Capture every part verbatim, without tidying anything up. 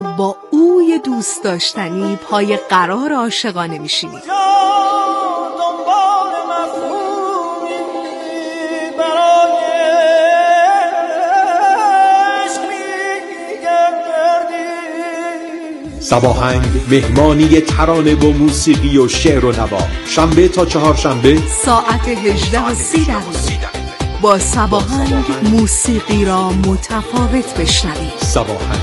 با اوی دوست داشتنی پای قرار عاشقانه میشینید. صباهنگ مهمانی ترانه و موسیقی و شعر و نوا، شنبه تا چهارشنبه ساعت هجده و سی دقیقه با صباهنگ موسیقی را متفاوت بشنوید. صباهنگ.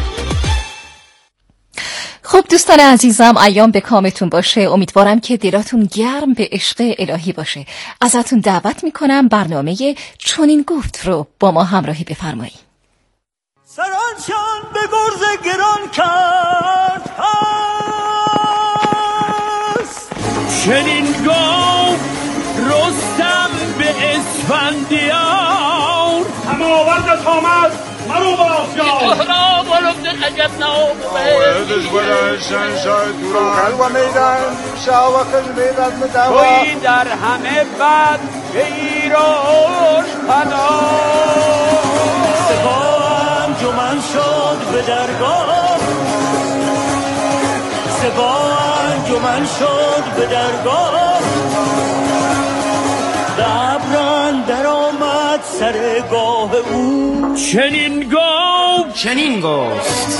خب دوستان عزیزم، ایام به کامتون باشه. امیدوارم که دلاتون گرم به عشق الهی باشه. ازتون دعوت میکنم برنامه چنین گفت رو با ما همراهی بفرمایید. سرانشان به گرز گران کرد هست، چنین گفت رستم به اسفندیار. هماورد آمد مرو بافیار را بلند عجب ناموز شنشای توران و میدان شاو خدمت مدوا توی در همه بد به ایراش پناه. سپاه انجمن شد به درگاه، سپاه انجمن شد به درگاه. دبران در آمد سرگاه او، چنین گفت چنین گفت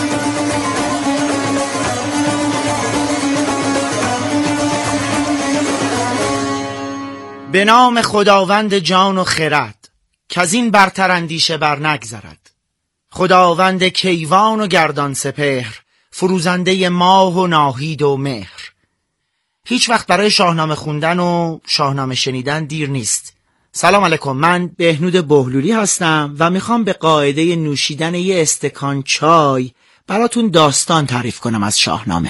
به نام خداوند جان و خرد، کز این برتر اندیشه بر نگذرد. خداوند کیوان و گردان سپهر، فروزنده ماه و ناهید و مهر. هیچ وقت برای شاهنامه خوندن و شاهنامه شنیدن دیر نیست. سلام علیکم، من بهنود بهلولی هستم و میخوام به قاعده نوشیدن یه استکان چای براتون داستان تعریف کنم از شاهنامه.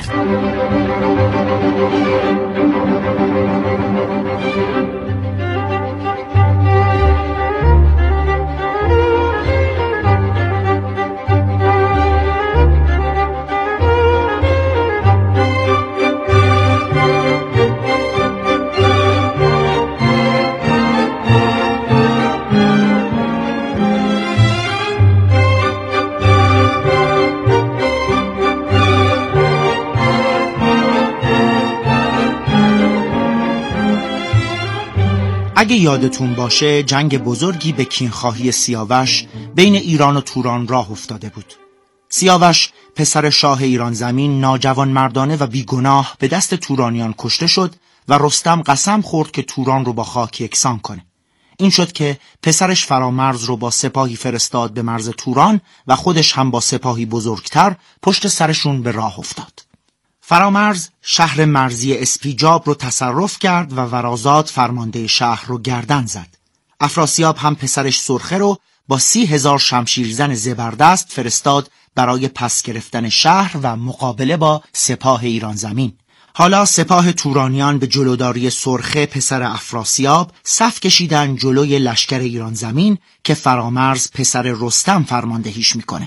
اگه یادتون باشه جنگ بزرگی به کینخواهی سیاوش بین ایران و توران راه افتاده بود. سیاوش پسر شاه ایران زمین ناجوان مردانه و بیگناه به دست تورانیان کشته شد و رستم قسم خورد که توران رو با خاک یکسان کنه. این شد که پسرش فرامرز رو با سپاهی فرستاد به مرز توران و خودش هم با سپاهی بزرگتر پشت سرشون به راه افتاد. فرامرز شهر مرزی اسپیجاب رو تصرف کرد و ورازاد فرمانده شهر رو گردن زد. افراسیاب هم پسرش سرخه رو با سی هزار شمشیرزن زبردست فرستاد برای پس گرفتن شهر و مقابله با سپاه ایران زمین. حالا سپاه تورانیان به جلوداری سرخه پسر افراسیاب صف کشیدن جلوی لشکر ایران زمین که فرامرز پسر رستم فرماندهیش میکنه.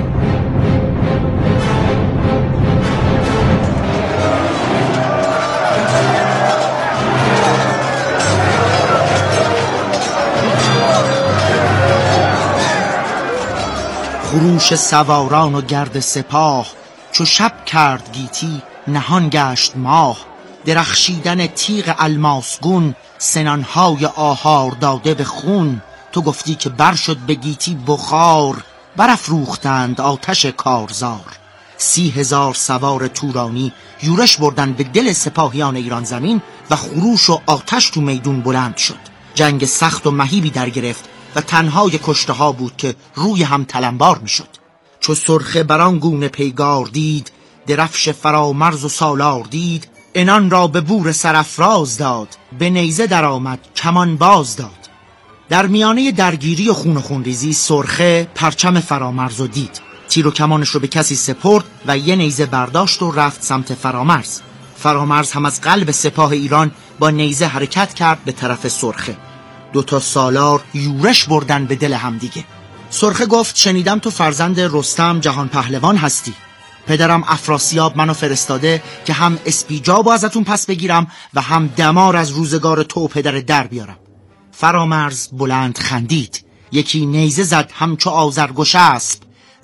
خروش سواران و گرد سپاه، چو شب کرد گیتی نهان گشت ماه. درخشیدن تیغ الماسگون، سنانهای آهار داده به خون. تو گفتی که بر شد به گیتی بخار، برافروختند آتش کارزار. سی هزار سوار تورانی یورش بردن به دل سپاهیان ایران زمین و خروش و آتش تو میدون بلند شد. جنگ سخت و مهیبی در گرفت و تنهای کشته ها بود که روی هم تلمبار می شد. چو سرخه بران گونه پیگار دید، درفش فرامرز و سالار دید. انان را به بور سرافراز داد، به نیزه در آمد کمان باز داد. در میانه درگیری و خون و خونریزی سرخه پرچم فرامرز رو دید. تیر و کمانش رو به کسی سپرد و یه نیزه برداشت و رفت سمت فرامرز. فرامرز هم از قلب سپاه ایران با نیزه حرکت کرد به طرف سرخه. دوتا سالار یورش بردن به دل همدیگه. سرخه گفت شنیدم تو فرزند رستم جهان پهلوان هستی. پدرم افراسیاب منو فرستاده که هم اسپیجابو ازتون پس بگیرم و هم دمار از روزگار تو پدر در بیارم. فرامرز بلند خندید، یکی نیزه زد همچو آذرگوش اسب،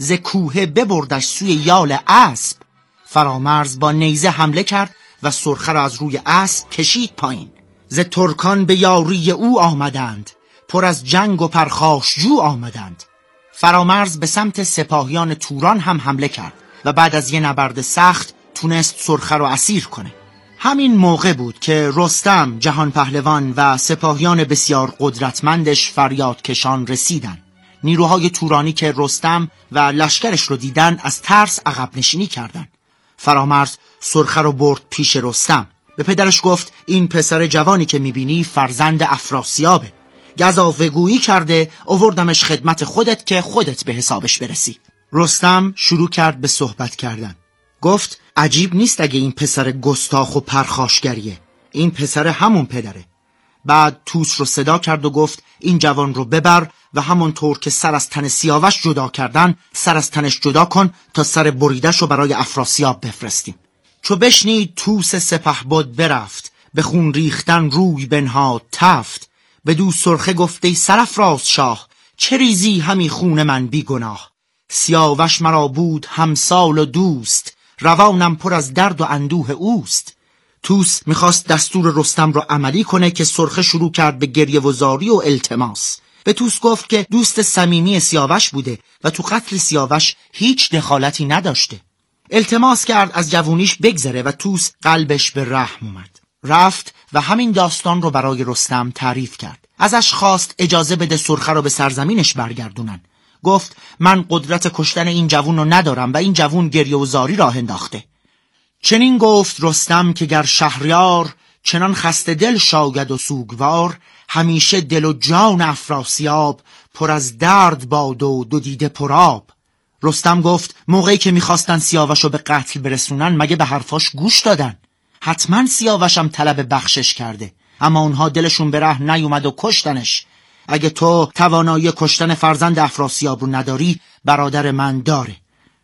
ز کوه ببردش سوی یال اسب. فرامرز با نیزه حمله کرد و سرخه را از روی اسب کشید پایین. ز ترکان به یاری او آمدند، پر از جنگ و پرخاشجو آمدند. فرامرز به سمت سپاهیان توران هم حمله کرد و بعد از یه نبرد سخت تونست سرخه رو اسیر کنه. همین موقع بود که رستم، جهان پهلوان و سپاهیان بسیار قدرتمندش فریاد کشان رسیدن. نیروهای تورانی که رستم و لشکرش رو دیدن از ترس عقب نشینی کردن. فرامرز سرخه رو برد پیش رستم. به پدرش گفت این پسر جوانی که میبینی فرزند افراسیابه. گزافه‌گویی کرده آوردمش خدمت خودت که خودت به حسابش برسی. رستم شروع کرد به صحبت کردن. گفت عجیب نیست اگه این پسر گستاخ و پرخاشگریه. این پسر همون پدره. بعد طوس رو صدا کرد و گفت این جوان رو ببر و همونطور که سر از تن سیاوش جدا کردن سر از تنش جدا کن تا سر بریدش رو برای افراسیاب بفرستیم. چو بشنید طوس سپهبد برفت، به خون ریختن روی بنهاد تفت. بدو سرخه گفت ای سرافراز شاه، چه ریزی همی خون من بی گناه. سیاوش مرا بود همسال و دوست، روانم پر از درد و اندوه اوست. طوس میخواست دستور رستم رو عملی کنه که سرخه شروع کرد به گریه و زاری و التماس. به طوس گفت که دوست صمیمی سیاوش بوده و تو قتل سیاوش هیچ دخالتی نداشته. التماس کرد از جوونیش بگذره و طوس قلبش به رحم اومد. رفت و همین داستان رو برای رستم تعریف کرد. ازش خواست اجازه بده سرخه رو به سرزمینش برگردونن. گفت من قدرت کشتن این جوون رو ندارم و این جوون گریه و زاری راه انداخته. چنین گفت رستم که گر شهریار، چنان خسته دل شاید و سوگوار. همیشه دل و جان افراسیاب، پر از درد باد و دو دیده پرآب. رستم گفت موقعی که میخواستن سیاوش رو به قتل برسونن مگه به حرفاش گوش دادن؟ حتما سیاوشم طلب بخشش کرده، اما اونها دلشون به ره نیومد و کشتنش. اگه تو توانایی کشتن فرزند افراسیاب رو نداری، برادر من داره.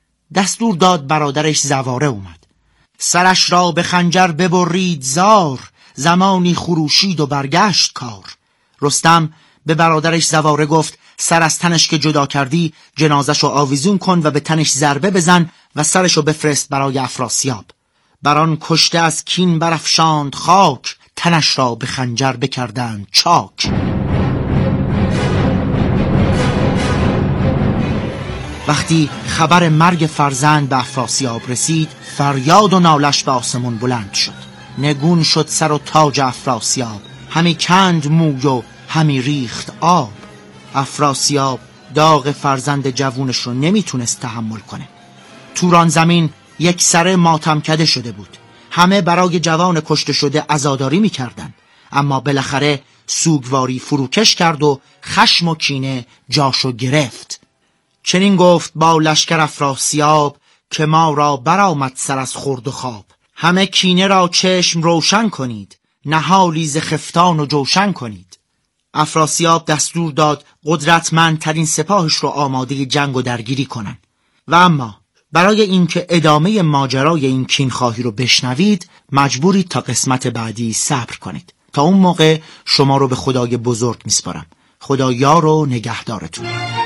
دستور داد برادرش زواره اومد. سرش را به خنجر ببرید زار، زمانی خروشید و برگشت کار. رستم به برادرش زواره گفت سر از تنش که جدا کردی جنازش رو آویزون کن و به تنش ضربه بزن و سرش رو بفرست برای افراسیاب. بران کشته از کین برافشاند خاک، تنش را به خنجر بکردند چاک. وقتی خبر مرگ فرزند به افراسیاب رسید، فریاد و نالش به آسمون بلند شد. نگون شد سر و تاج افراسیاب، همی کند موی و همی ریخت آب. افراسیاب داغ فرزند جوونش رو نمیتونست تحمل کنه. توران زمین یک سره ماتم کده شده بود. همه برای جوان کشته شده عزاداری میکردن، اما بالاخره سوگواری فروکش کرد و خشم و کینه جاشو گرفت. چنین گفت با لشکر افراسیاب، که ما را برآمد سر از خورد و خواب. همه کینه را چشم روشن کنید، نهالی ز خفتان و جوشن کنید. افراسیاب دستور داد قدرتمندترین سپاهش رو آماده جنگ و درگیری کنن. و اما برای اینکه ادامه ماجرای این کینخواهی رو بشنوید، مجبورید تا قسمت بعدی صبر کنید. تا اون موقع شما رو به خدای بزرگ میسپارم. خدا یار و نگهدارتون.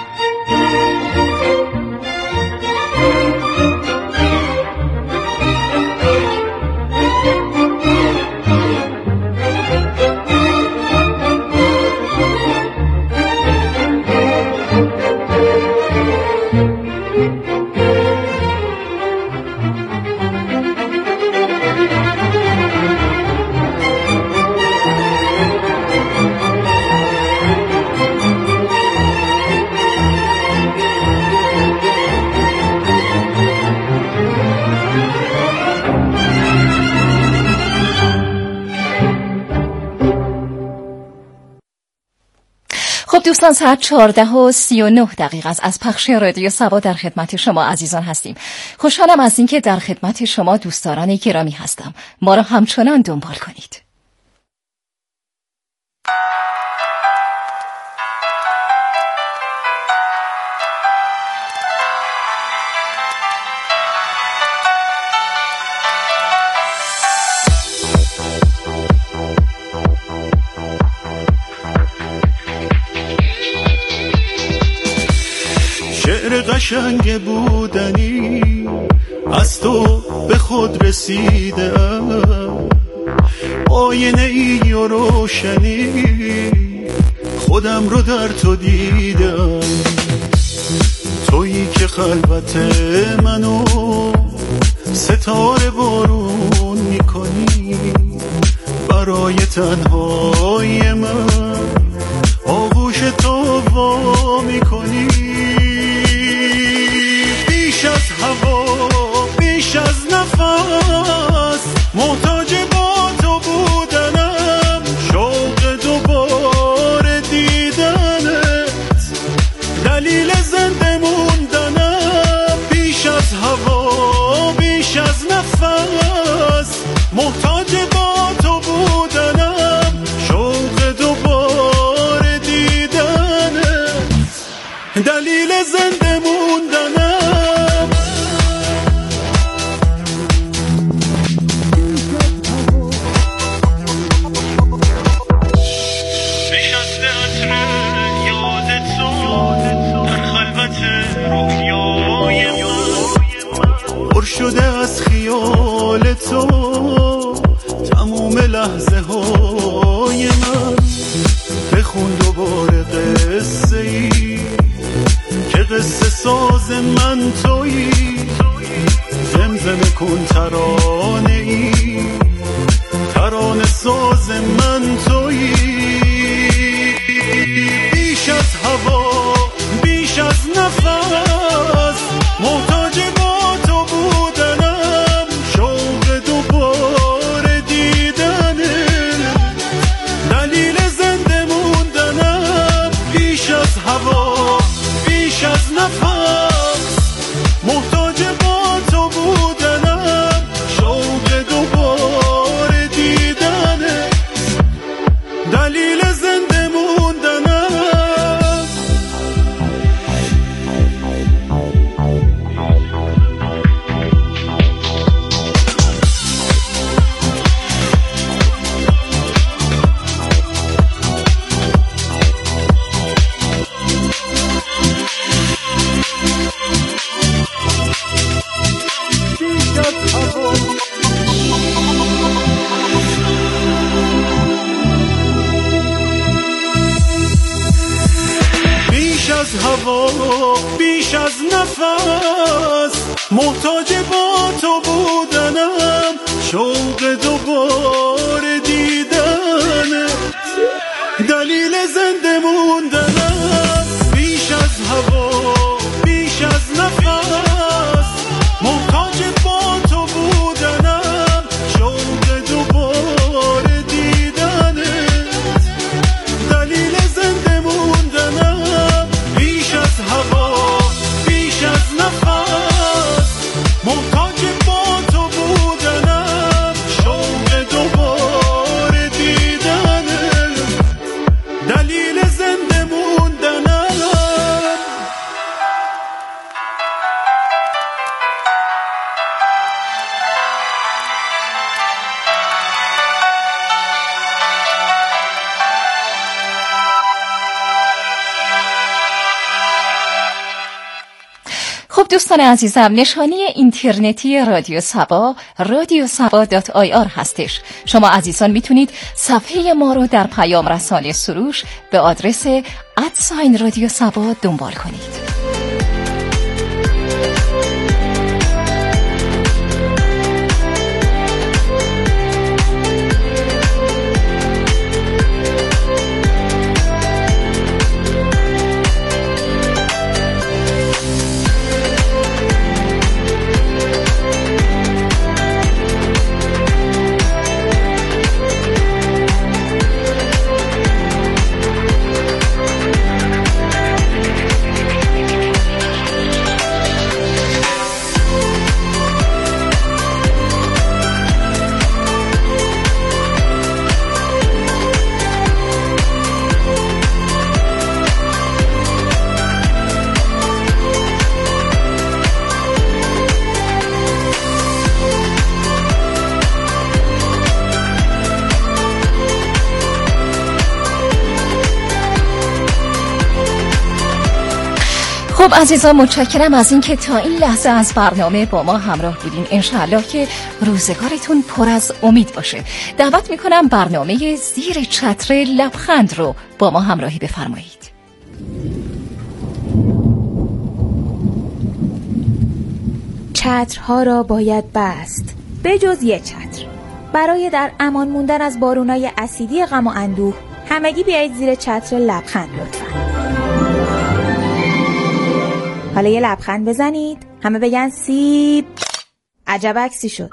خب دوستان، ساعت چهارده و سی و نه دقیقه است. از پخش رادیو سبا در خدمت شما عزیزان هستیم. خوشحالم از اینکه در خدمت شما دوستداران گرامی هستم. ما را همچنان دنبال کنید. روشنگ بودنی از تو به خود رسیدم، آینه ای و روشنی خودم رو در تو دیدم. تویی که خلوت منو ستاره بارون میکنی، برای تنهای من آغوش تو وا میکنی. بیش از هوا بیش از نفس محتاج با تو بودنم، شوق دوباره دیدنت دلیل زنده موندنم. بیش از هوا بیش از نفس محتاج با تو بودنم، شوق دوباره دیدنت دلیل زنده موندنم. نشسته عطر یاد تو در خلوت رویای من، پر شده از خیال تو تموم لحظه های من. بخون دوباره قصه ای که قصه ساز من تویی، زمزمه کن ترانه ای ترانه ساز من تویی. بیش از هوا بیش از نفس محتاج با تو بودنم، شوق دوباره دیدنه دلیل زنده موندنم. بیش از هوا بیش از نفس محتاج با تو بودنم، شوق دوباره دیدنه دلیل زنده موندنم. بیش از هوا بیش از نفس محتاج با تو بودنم، شوق دوباره دیدنت دلیل زنده موندنم. بیش از هوا بیش از نفس محتاج با تو بودنم، شوق دوباره دیدنت دلیل زنده موندنم. بیش از هوا بیش از نفس محتاج با تو بودنم، شوق دوباره دیدنت دلیل زنده موندنم. خب دوستان عزیزم، نشانی اینترنتی رادیو سبا رادیو سبا دات آی آر هستش. شما عزیزان میتونید صفحه ما رو در پیام رسانی سروش به آدرس ادساین رادیو سبا دنبال کنید. خب عزیزان، متشکرم از اینکه تا این لحظه از برنامه با ما همراه بودین. انشاءالله که روزگارتون پر از امید باشه. دعوت میکنم برنامه زیر چتر لبخند رو با ما همراهی بفرمایید. چترها را باید بست به جز یک چتر. برای در امان موندن از بارونای اسیدی غم و اندوه همگی بیایید زیر چتر لبخند لطفاً. حالا یه لبخند بزنید، همه بگن سیب. عجب عکسی شد.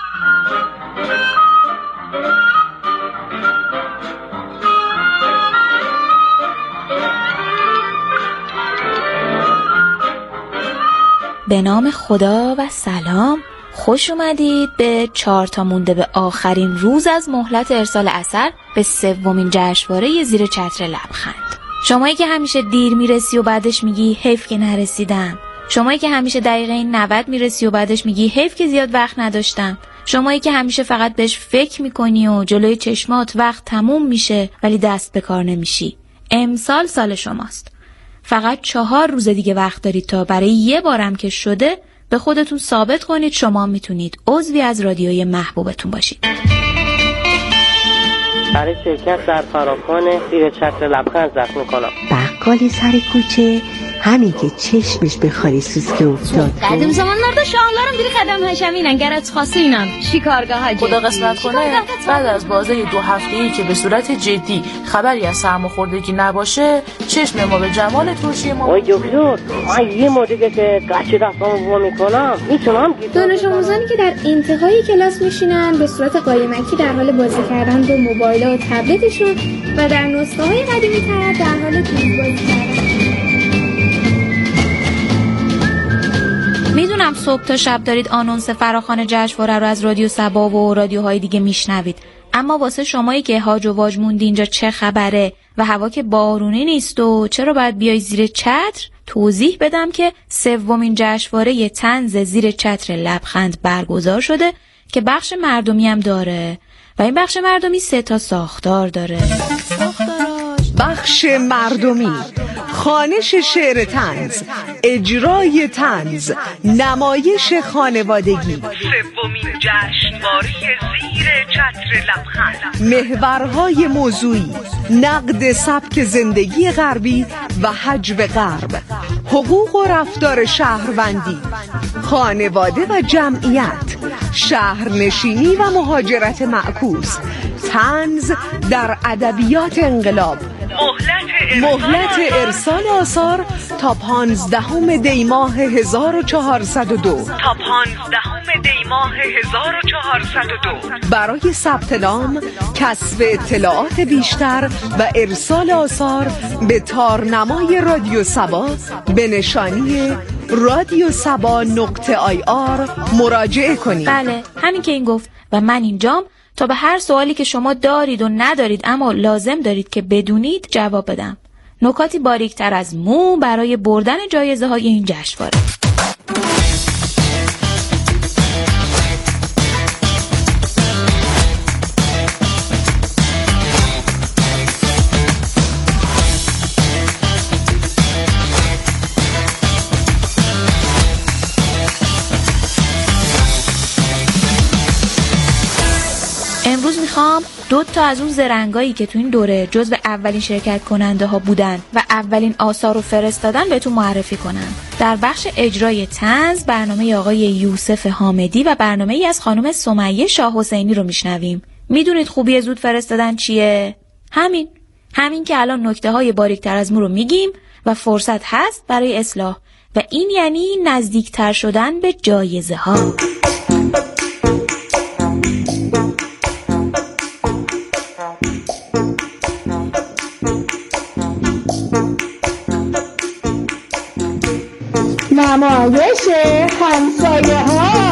به نام خدا و سلام. خوش اومدید به چهار تا مونده به آخرین روز از مهلت ارسال اثر به سومین جشنواره زیر چتر لبخند. شمایی که همیشه دیر میرسی و بعدش میگی حیف که نرسیدم. شمایی که همیشه دقیقه نود میرسی و بعدش میگی حیف که زیاد وقت نداشتم. شمایی که همیشه فقط بهش فکر میکنی و جلوی چشمات وقت تموم میشه ولی دست به کار نمیشی. امسال سال شماست. فقط چهار روز دیگه وقت دارید تا برای یه بارم که شده به خودتون ثابت کنید شما میتونید عضوی از رادیوی محبوبتون باشید. برای شرکت در فراخوان زیر چتر لبخند زخم میکنم. بقالی سر کوچه همین که چشمش به خالی سوسکه افتاد. قدم زمان مردا شانلارم دیری قدم هشمینن گرت خاصه اینم چی کارگاه هاجی خدا قسمت کنه بعد از بازه دو هفته‌ای که به صورت جدی خبری از سرماخوردگی نباشه چشم ما به جمال ترشی ما. آی دکتر من یه مدیگه که قچه دستامو وا میکنم میتونم دانش آموزانی که در انتهای کلاس میشینن به صورت قایمکی در حال بازی کردن با موبایل و تبلتشون و در نسخه های قدیمی تر در حال تیز بازی کردن. میدونم صبح تا شب دارید آنونس فراخوان جشنواره رو از رادیو صبا و رادیوهای دیگه میشنوید، اما واسه شمایی که هاج و واج موندی اینجا چه خبره و هوا که بارونی نیست و چرا باید بیای زیر چتر، توضیح بدم که سومین جشنواره طنز زیر چتر لبخند برگزار شده که بخش مردمی هم داره و این بخش مردمی سه تا ساختار داره. بخش مردمی، خوانش شعر طنز، اجرای طنز، نمایش خانوادگی. سومین جشنواره زیر چتر لبخند. محورهای موضوعی، نقد سبک زندگی غربی و حجب غرب، حقوق و رفتار شهروندی، خانواده و جمعیت، شهرنشینی و مهاجرت معکوس، طنز در ادبیات انقلاب. مهلت ارسال آثار تا پانزدهم دی ماه هزار و چهارصد و دو تا پانزدهم دی ماه هزار و چهارصد و دو. برای ثبت نام، کسب اطلاعات بیشتر و ارسال آثار به تارنمای رادیو صبا به نشانی رادیو صبا نقطه آی آر مراجعه کنید. بله همین که این گفت و من اینجام تا به هر سوالی که شما دارید و ندارید اما لازم دارید که بدونید جواب بدم. نکاتی باریکتر از مو برای بردن جایزه های این جشنواره. امروز میخوام دو تا از اون زرنگایی که تو این دوره جزو اولین شرکت کننده ها بودن و اولین آثار رو فرستادن بهتون معرفی کنم. در بخش اجرای طنز برنامه آقای یوسف حامدی و برنامه ای از خانم سمیه شاه حسینی رو میشنویم. میدونید خوبی زود فرستادن چیه؟ همین همین که الان نکته های باریکتر از مو رو میگیم و فرصت هست برای اصلاح و این یعنی نزدیکتر شدن به جایزه ها. نمایش همسایه ها.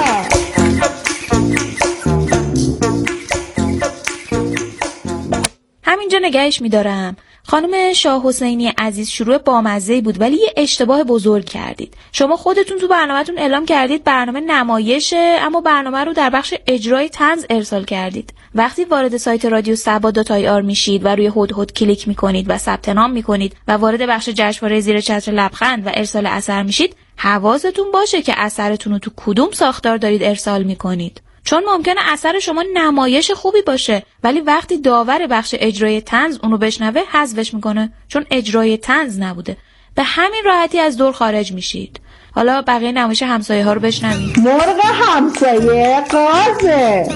همینجا نگهش میدارم. خانم شاه حسینی عزیز، شروع بامزه‌ای بود ولی یه اشتباه بزرگ کردید. شما خودتون تو برنامه‌تون اعلام کردید برنامه نمایشه، اما برنامه رو در بخش اجرای طنز ارسال کردید. وقتی وارد سایت رادیو سبا دات آی آر میشید و روی هد هد کلیک میکنید و ثبت نام میکنید و وارد بخش جشنواره زیر چتر لبخند و ارسال اثر میشید، حواستون باشه که اثرتون رو تو کدوم ساختار دارید ارسال میکنید. چون ممکنه اثر شما نمایش خوبی باشه ولی وقتی داور بخش اجرای طنز اونو بشنوه حذفش میکنه چون اجرای طنز نبوده. به همین راحتی از دور خارج میشید. حالا بقیه نمایش همسایه ها رو بشنوید. مرغ همسایه قازه.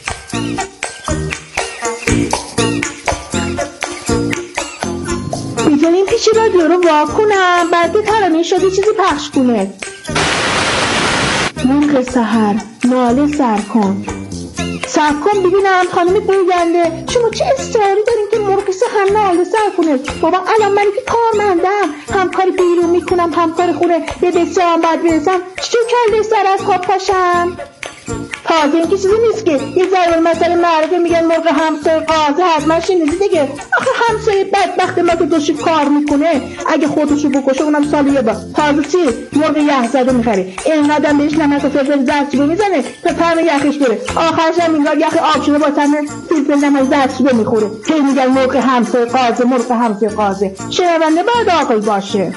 میتونیم پیچی رادیو رو واکنم بعد ترانه شده چیزی پخش کنه. مرغ سحر ناله سر کن سر کن ببینم خانم گوینده شما چه اصراری دارین که مرغ سحر ناله سر کنه؟ بابا الان من که کارمندم همکاری بیرون میکنم همکاری خونه به بسیار باید برسم چجور کرده سر از خواب پاشم؟ تازه این که چیزی نیست که یه ضرور مسئله معروفه میگن مرغ همسایه قازه حتما شنیدی دیگه. آخه همسایه بدبخت ما که دوشی کار میکنه اگه خودشو بکشه اونم سالی یه بار تازه چی مرغ یخ زده میخره اینقدر بهش نمک و فلفل زردچوبه میزنه تا طعم یخش بره آخرش هم اینقدر یخ آب شده با طعم فلفل نمک زردچوبه میخوره. هی میگن مرغ همسایه قازه مرغ همسایه قازه. شنونده باید آقای باشه.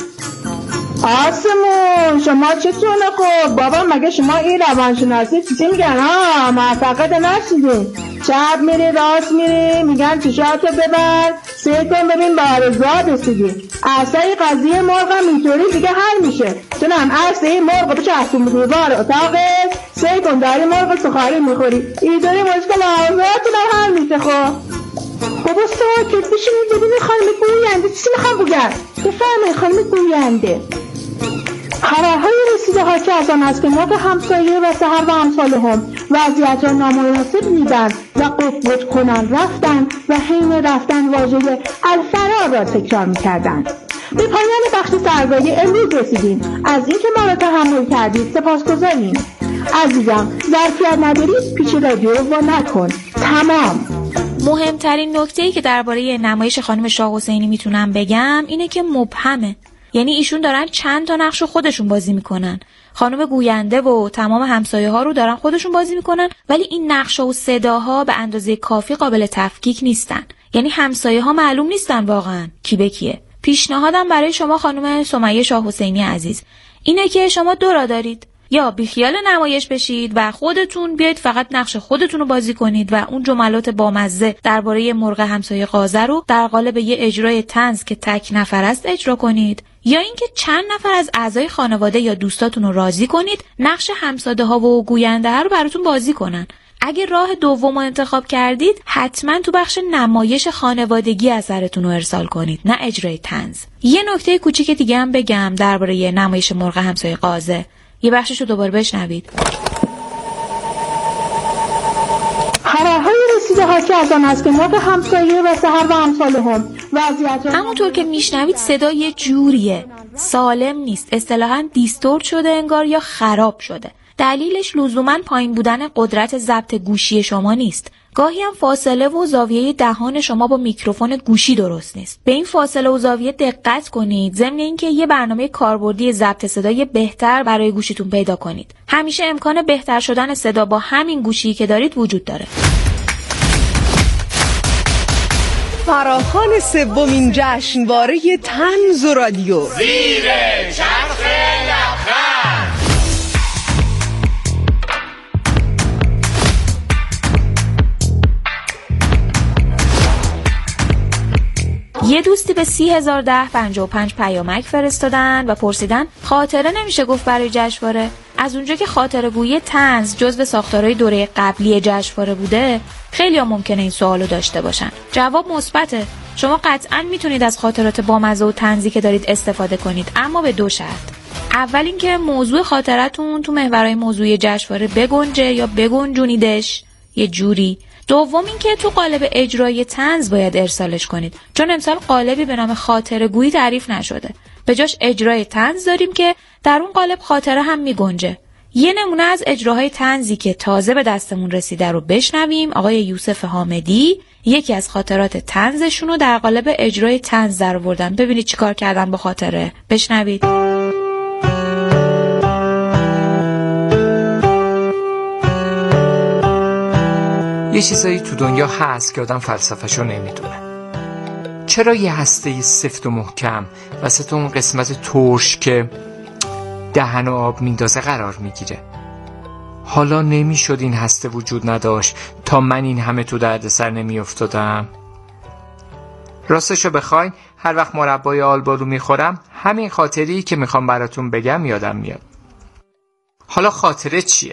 آسمون شما چطوره خب بابا مگه شما این روانشناسی چی میگن ها موفقیت نشیدین؟ چپ میری راست میری میگن چشاتو ببر سه کن ببین به آرزوها رسیدی. اصلا قضیه مرغ هم اینطوری دیگه حل میشه. چون هم عکس این مرغ بچسبون به دیوار اتاقت سه کن داری مرغ سخاری میخوری اینطوری مشکل آرزوهاتون هم حل میشه. خب بابا ساکت بشینید ببینید خانم گوینده چی میخوام بگم. بفرمایید خانم گوینده. خبرهای رسیده ها که از آن است که مرغ همسایه و سحر و امثال هم وضعیت را نامناسب دیدند و قفقف کنند رفتند و حین رفتن واژه الفرار را تکرار میکردند. به پایان بخش سرگاهی امروز رسیدیم. از اینکه ما را تحمل کردید سپاسگزاریم. عزیزم ظرفیت ندارید پیچ رادیو رو وا نکن. تمام. مهمترین نکته‌ای که درباره نمایش خانم شاه حسینی میتونم بگم اینه که مبهمه. یعنی ایشون دارن چند تا نقش خودشون بازی میکنن. خانم گوینده و تمام همسایه ها رو دارن خودشون بازی میکنن ولی این نقش و صداها به اندازه کافی قابل تفکیک نیستن. یعنی همسایه ها معلوم نیستن واقعا کی به کیه. پیشنهادم برای شما خانم سمیه شاه حسینی عزیز اینه که شما دو را دارید. یا بیخیال نمایش بشید و خودتون بیاید فقط نقش خودتون رو بازی کنید و اون جملات بامزه درباره مرغ همسایه قازه رو در قالب یه اجرای طنز که تک نفر است اجرا کنید، یا اینکه چند نفر از اعضای خانواده یا دوستاتون رو راضی کنید نقش همساده ها و گوینده ها رو براتون بازی کنن. اگه راه دوم رو انتخاب کردید حتما تو بخش نمایش خانوادگی اثرتون رو ارسال کنید نه اجرای طنز. یه نکته کوچیک دیگه هم بگم درباره نمایش مرغ همسایه قازه. یه بخشش رو دوباره بشنوید. خبرهای رسیده ها که از آن است که مرغ همسایه و سحر و امثال هم وضعیت همونطور که میشنوید صدا یه جوریه، سالم نیست، اصطلاحاً دیستورت شده انگار یا خراب شده. دلیلش لزوماً پایین بودن قدرت ضبط گوشی شما نیست. گاهی هم فاصله و زاویه دهان شما با میکروفون گوشی درست نیست. به این فاصله و زاویه دقت کنید، ضمن اینکه یه برنامه کاربردی ضبط صدای بهتر برای گوشیتون پیدا کنید. همیشه امکان بهتر شدن صدا با همین گوشی که دارید وجود داره. فراخوان سومین جشنواره طنز و رادیو زیر چرخ لبخند. یه دوستی به سی هزار ده پنجاه و پنج پیامک فرستادن و پرسیدن خاطره نمیشه گفت برای جشنواره؟ از اونجا که خاطره گویی طنز جزو ساختارهای دوره قبلی جشنواره بوده، خیلی ها ممکنه این سوالو داشته باشن. جواب مثبته. شما قطعاً میتونید از خاطرات بامزه و طنزی که دارید استفاده کنید، اما به دو شرط. اول اینکه موضوع خاطرتون تو محورهای موضوعی جشنواره بگنجه یا بگنجونیدش یه جوری. دوم اینکه تو قالب اجرای طنز باید ارسالش کنید، چون امسال قالبی به نام خاطره گویی تعریف نشده. به جاش اجرای طنز داریم که در اون قالب خاطره هم میگنجه. یه نمونه از اجراهای طنزی که تازه به دستمون رسیده رو بشنویم. آقای یوسف حامدی یکی از خاطرات طنزشون رو در قالب اجرای طنز درآوردن. ببینید چیکار کردن با خاطره. بشنوید. یه چیزایی تو دنیا هست که آدم فلسفه‌شو نمیدونه. چرا یه هسته سفت و محکم وسط اون قسمت ترش که دهن و آب میندازه قرار میگیره؟ حالا نمیشد این هسته وجود نداشت تا من این همه تو دردسر نمیافتادم. راستشو بخواین هر وقت مربای آلبالو میخورم همین خاطری که میخوام براتون بگم یادم میاد. حالا خاطره چیه؟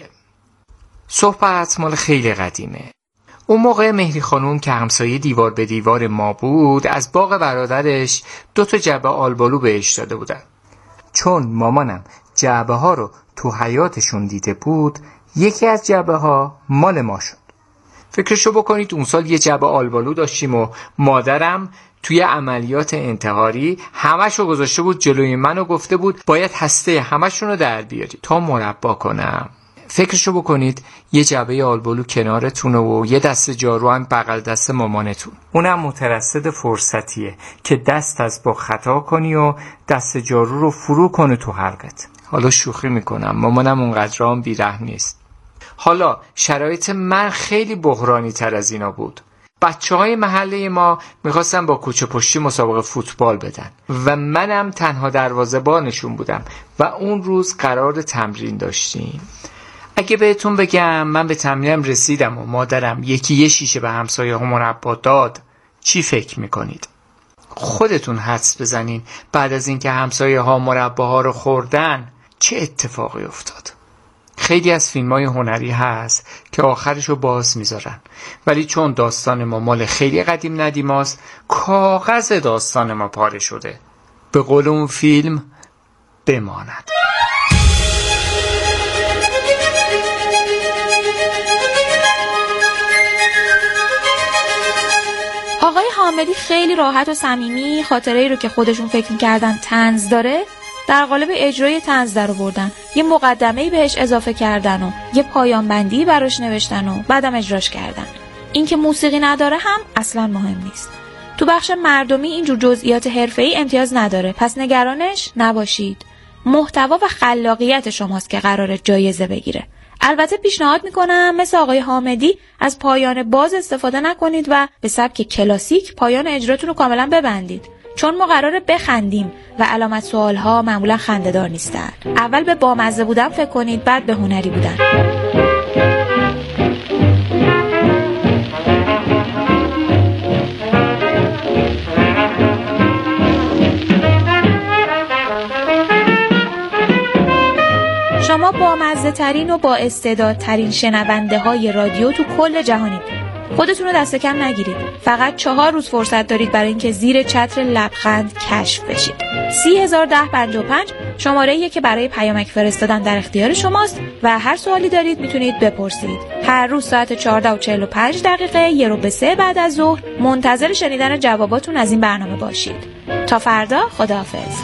صحبت مال خیلی قدیمه. اون موقع مهری خانوم که همسایه دیوار به دیوار ما بود از باغ برادرش دو تا جعبه آلبالو بهش داده بودن. چون مامانم جعبه ها رو تو حیاتشون دیده بود یکی از جعبه ها مال ما شد. فکرشو بکنید اون سال یه جعبه آلبالو داشتیم و مادرم توی عملیات انتحاری همشو گذاشته بود جلوی من و گفته بود باید هسته همشون رو در بیاری تا مربا کنم. فکرشو بکنید یه جعبه آلبالو کنارتونه و یه دست جارو هم بغل دست مامانتون. اونم مترصد فرصتیه که دست از با خطا کنی و دست جارو رو فرو کنه تو حلقت. حالا شوخی میکنم، مامانم اونقدرام بیرحم نیست. حالا شرایط من خیلی بحرانی تر از اینا بود. بچه های محله ما میخواستن با کوچه پشتی مسابقه فوتبال بدن و منم تنها دروازه‌بانشون بودم و اون روز قرار تمرین داشتیم. اگه بهتون بگم من به تمرینم رسیدم و مادرم یکی یه شیشه به همسایه ها مربا داد، چی فکر میکنید؟ خودتون حدس بزنین بعد از اینکه همسایه ها مربا ها رو خوردن چه اتفاقی افتاد. خیلی از فیلم های هنری هست که آخرشو باز میذارن، ولی چون داستان ما مال خیلی قدیم ندیماست کاغذ داستان ما پاره شده. به قول اون فیلم بماند. آقای حامدی خیلی راحت و صمیمی خاطره‌ای رو که خودشون فکر می‌کردن طنز داره در قالب اجرای طنز درآوردن. یه مقدمه‌ای بهش اضافه کردن و یه پایان بندی براش نوشتن و بعدم اجراش کردن. این که موسیقی نداره هم اصلا مهم نیست. تو بخش مردمی اینجور جزئیات حرفه‌ای امتیاز نداره، پس نگرانش نباشید. محتوا و خلاقیت شماست که قراره جایزه بگیره. البته پیشنهاد میکنم مثل آقای حامدی از پایان باز استفاده نکنید و به سبک کلاسیک پایان اجراتون رو کاملا ببندید، چون ما قراره بخندیم و علامت سوالها معمولا خنده‌دار نیستن. اول به بامزه بودن فکر کنید، بعد به هنری بودن. شما با مزه ترین و با استعداد ترین شنونده های رادیو تو کل جهانید. خودتون رو دست کم نگیرید. فقط چهار روز فرصت دارید برای اینکه زیر چتر لبخند کشف بشید. سی هزار ده پنجاه و پنج شماره‌ایه که برای پیامک فرستادن در اختیار شماست و هر سوالی دارید میتونید بپرسید. هر روز ساعت چهارده و چهل و پنج دقیقه یه رو به سه بعد از ظهر منتظر شنیدن جواباتون از این برنامه باشید. تا فردا، خداحافظ.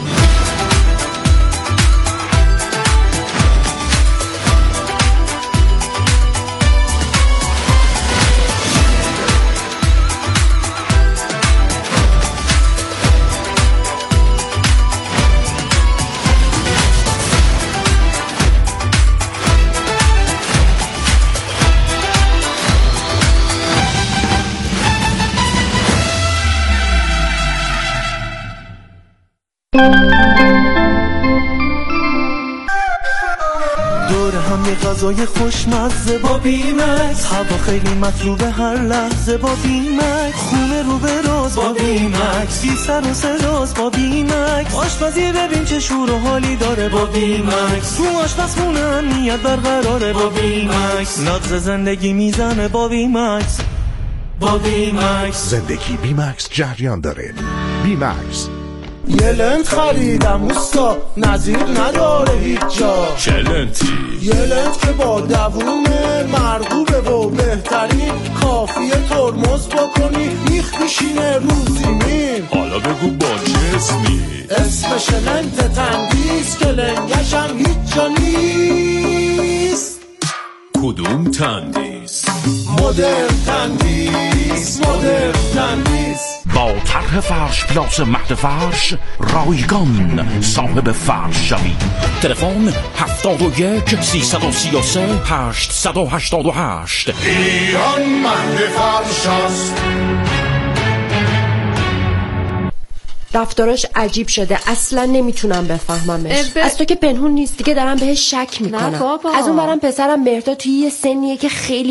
دور هم یه غذای خوشمزه با بیمکس، هوا خیلی مطلوبه هر لحظه با بیمکس، خونه رو به راز با بیمکس، بی سر و صداست با بیمکس، آشپزی ببین چه شور و حالی داره با بیمکس، تو آشپزخونه امنیت برقراره با بیمکس، نبض زندگی میزنه با بیمکس. با بیمکس زندگی بیمکس جریان داره. بیمکس یه لنت خریدم اوستا، نظیر نداره هیچ جا. چه لنتی؟ یه لنت که با دوومه مرغوبه و بهترین، کافیه ترمز بکنی میخ میشینه روزی مین. حالا بگو با چه اسمی؟ اسمش لنت تندیس که لنگشم هیچ جا نیست. کدوم تندیس؟ مدرن تندیس، مدرن تندیس. با طرح فرش پلاس مهد فرش رایگان صاحب فرش شوی. تلفن هفتاد و یک سیصد و سی و سه هشتصد و هشتاد و هشت. ایران مهد فرش است. رفتاراش عجیب شده، اصلا نمیتونم بفهممش. از تو که پنهون نیست دیگه، دارم بهش شک میکنم. از اون برم پسرم مهرداد توی یه سنیه که خیلی